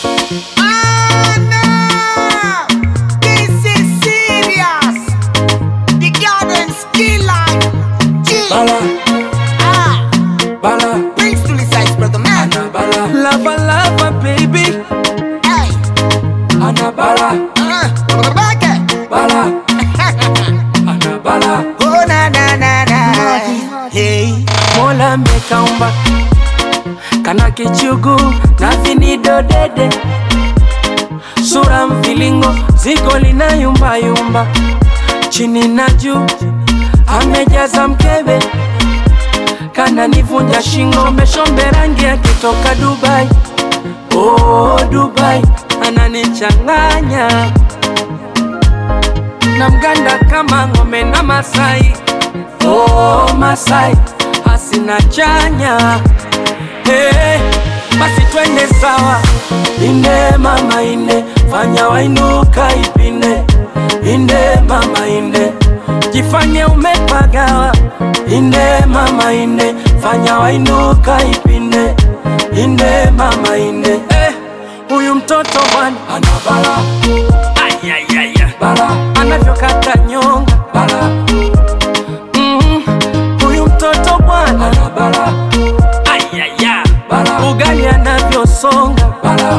Mola mekaumba kana kichugu na vinido dede, sura mvilingo ziko lina yumba yumba, chini na juu amejaza mkebe, kana nivunja shingo, meshombe rangi ya kitoka Dubai. Oh Dubai, ananichanganya na mganda kama ngome na Masai. Oh Masai, hasina chanya. Hey, basi twende sawa. Inde mama inde, fanya wainuka ipinde. Inde mama inde, jifanye umepagawa. Inde mama inde, fanya wainuka ipinde. Inde mama inde. Huyu mtoto bwana anabala. Ayayaya bala, anavyokata nyonga bala. Huyu mtoto bwana anabala. Ayaya bala, ugali anavyosonga bala.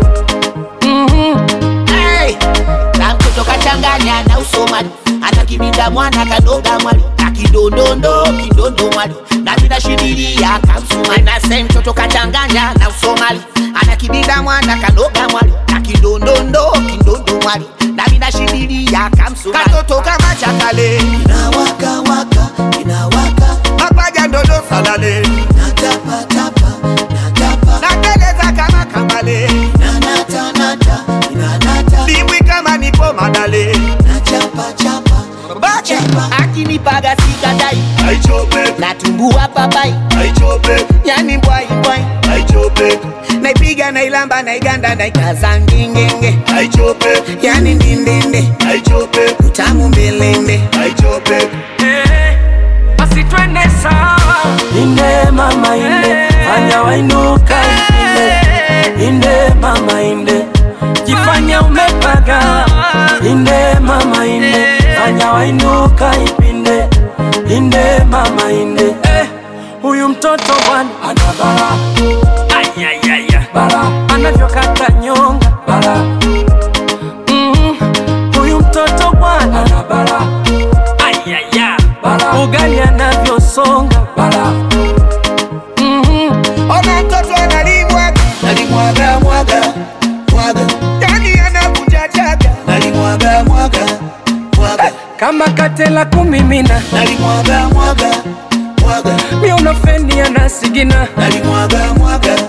Hey, na mtoto kachanganya na Usomali, anakibida mwana kadoga mwali, akidondondo kidondo mwali, na bila shidiria kamsumali. Na same mtoto kachanganya na Usomali, anakibida mwana kadoga mwali, akidondondo kidondo mwali, na bila shidiria kamsumali. Katoto kama chakale inawaka waka, inawaka mapaja ndodo salale, natapa tapa natapa, nateleza kama kambale, nanata nata inanata, dimbwi kama nipo madale, nachapa chapa bachapa, akinipaga sikadai aichope, natumbua papai aichope, yani mbwai mbwai aichope, naipiga nailamba naiganda naikaza ngingenge aichope, yani ndindende aichope, utamu mbelende aichope. Basi twende sawa. Inde mama inde, fanya wainuka ipinde. Inde mama inde, jifanya umepagawa. Inde mama inde, fanya wainuka ipinde. Inde mama inde. Huyu mtoto bwana anabala. Ayayaya bala, anavyokata nyonga bala. Huyu mtoto bwana anabala. Ayaya bala, ugali anavyosonga bala. Ona mtoto analimwaga, nalimwaga mwaga mwaga, yani anakunja chaga, nalimwaga mwaga mwaga, kama katela kumimina, nalimwaga mwaga mwaga, miunofeni anasigina, nalimwaga mwaga